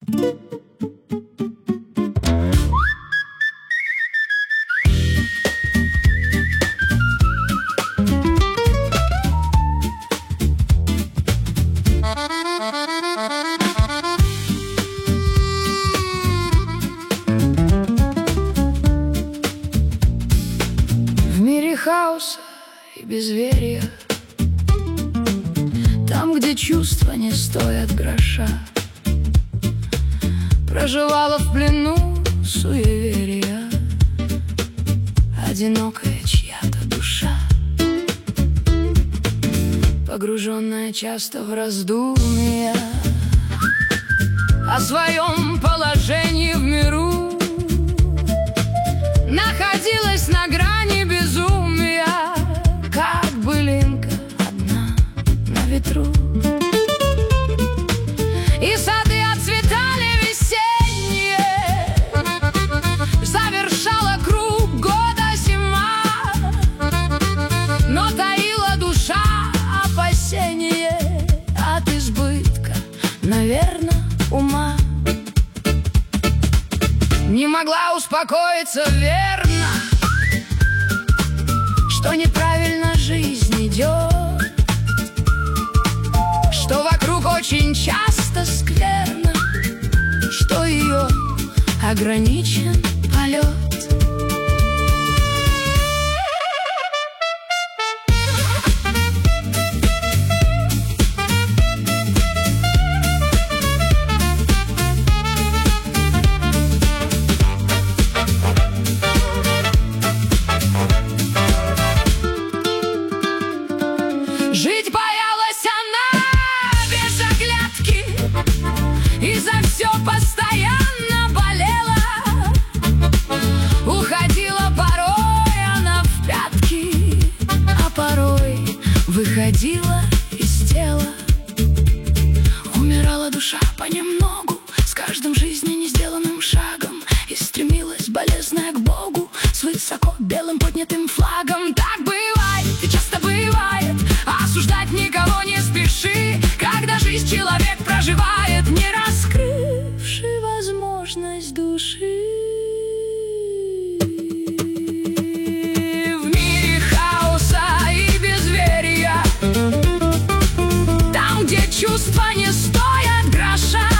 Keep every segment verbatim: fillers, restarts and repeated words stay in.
В мире хаоса и безверия, там, где чувства не стоят гроша, проживала в плену суеверия одинокая чья-то душа, погруженная часто в раздумья о своем положении в миру, находилась на грани безумия, как былинка одна на ветру. И сады отцветали весенние, завершала круг года зима, но таила душа опасение от избытка, наверно, ума. Не могла успокоиться, верно, что неправильно жизнь идет, что вокруг очень часто скверно, что ее ограничен полет. Жить боялась она без оглядки, и за все постоянно болела. Уходила порой она в пятки, а порой выходила из тела. Умирала душа понемногу с каждым жизни не сделанным шагом, и стремилась болезненная к Богу с высоко белым поднятым флагом. Так бывает, и часто бывает, осуждать никого не спеши, когда жизнь человек проживает, не раскрывший возможность души. В мире хаоса и безверия, там, где чувства не стоят гроша,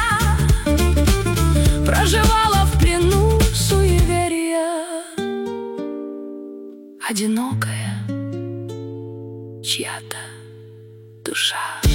проживала в плену суеверия одинокая чья-то душа.